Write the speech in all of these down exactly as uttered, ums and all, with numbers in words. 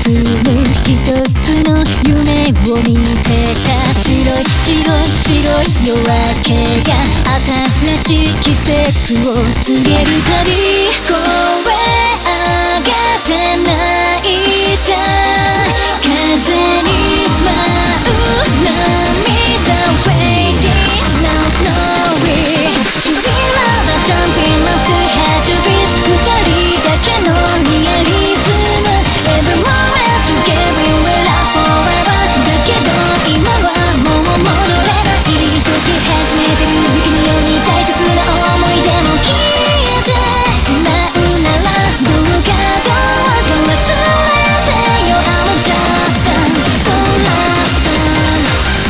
する一つの夢を見てた。白い白い白い夜明けが新しい季節を告げるたび、声上げて泣いた。風に舞う涙 Waiting now slowly To be another jumping up to head to beat 二人だけのリアリズム Every moment together will last forever だけど今はもう戻れない。解き始めてる雪のように大切な思い出も消えてしまうならどうかどうか忘れてよ I'm just done for last time。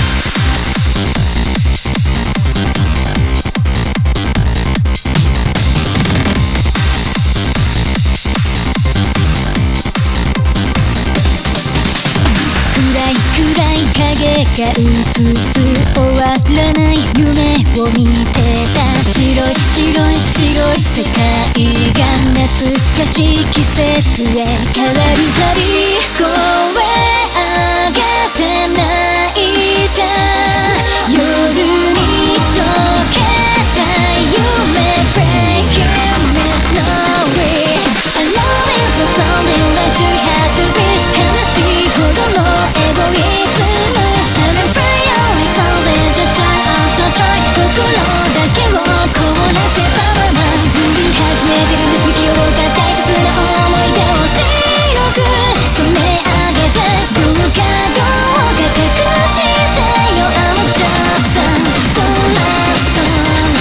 暗い暗い影が映す終わらない夢を見てた。白い白い白い世界が懐かしい季節へ変わるたび、声上げて泣いた。夜に溶けた夢 Breaking me slowly I love it for something that you had to be 悲しいほどのエゴイズム Celebrate only something to try after try 心だけを凍らせたまま降り始めてる不器用が大切な思い出を白く染め上げてどうかどうか隠してよ I'm just done for last time。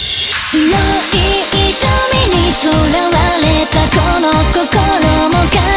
白い瞳にとらわれたこの心も